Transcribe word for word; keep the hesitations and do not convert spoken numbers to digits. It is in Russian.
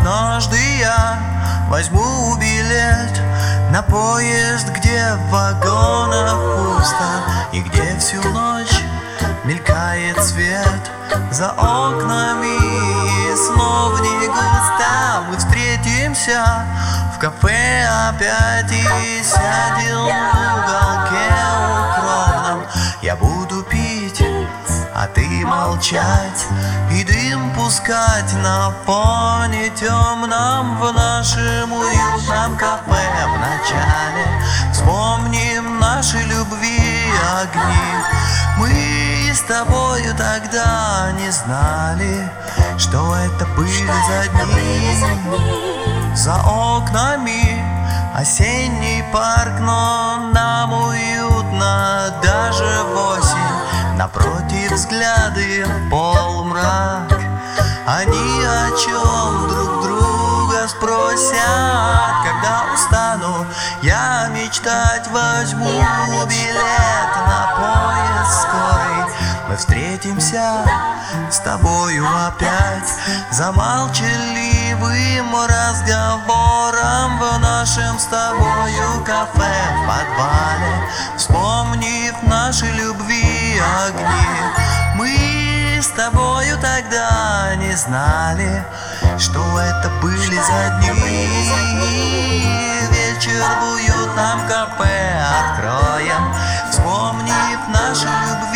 однажды я возьму билет на поезд, где в вагонах пусто и где всю ночь мелькает свет за окнами, и снова не густо. Мы встретимся в кафе опять и сядем в уголке укромном. Я буду пить, а ты молчать, и дым пускать на фоне темном в нашем уютном кафе. Вначале вспомним наши любви огни. Мы с тобою тогда не знали, что это были за дни. За окнами осенний парк, но нам уютно даже в осень. Напротив взгляды полумрак, они о чем друг друга спросят. Когда устану я мечтать, возьму билет на поезд скорый. Мы встретимся с тобою опять за молчаливым разговором в нашем с тобою кафе в подвале, вспомнив наши любви огни. Мы с тобою тогда не знали, что это были за дни. Вечер в уютном кафе откроем, вспомнив наши любви.